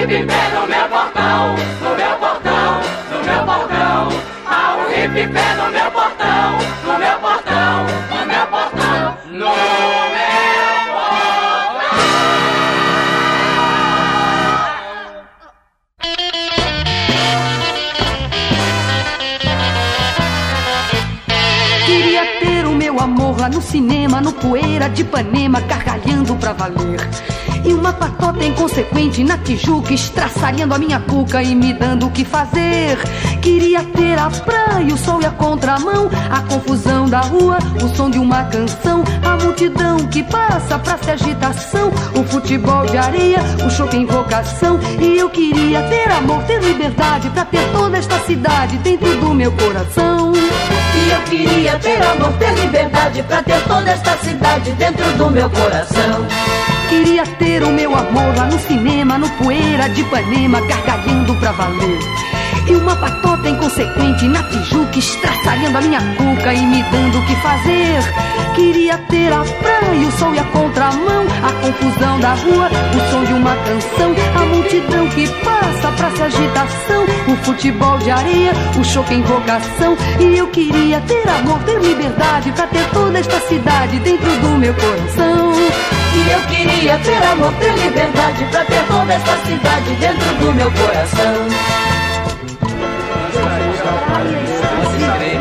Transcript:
hip-pé no meu portão, no meu portão, no meu portão. Há um hip-pé no meu portão, no meu portão, no meu portão, no meu portão. Queria ter o meu amor lá no cinema, no Poeira de Ipanema, gargalhando pra valer. E uma patota inconsequente na Tijuca, estraçalhando a minha cuca e me dando o que fazer. Queria ter a praia, o sol e a contramão, a confusão da rua, o som de uma canção, a multidão que passa, praça e agitação, o futebol de areia, o choque em invocação. E eu queria ter amor, ter liberdade, pra ter toda esta cidade dentro do meu coração. E eu queria ter amor, ter liberdade, pra ter toda esta cidade dentro do meu coração. Queria ter o meu amor lá no cinema, no Poeira de Ipanema, gargalhando pra valer. E uma patota inconsequente na Tijuca, estraçalhando a minha cuca e me dando o que fazer. Queria ter a praia, o sol e a contramão, a confusão da rua, o som de uma canção, a multidão que passa, a praça e agitação, o futebol de areia, o choque em invocação. E eu queria ter amor, ter liberdade, pra ter toda esta cidade dentro do meu coração. E eu queria ter amor, ter liberdade, pra ter toda esta cidade dentro do meu coração.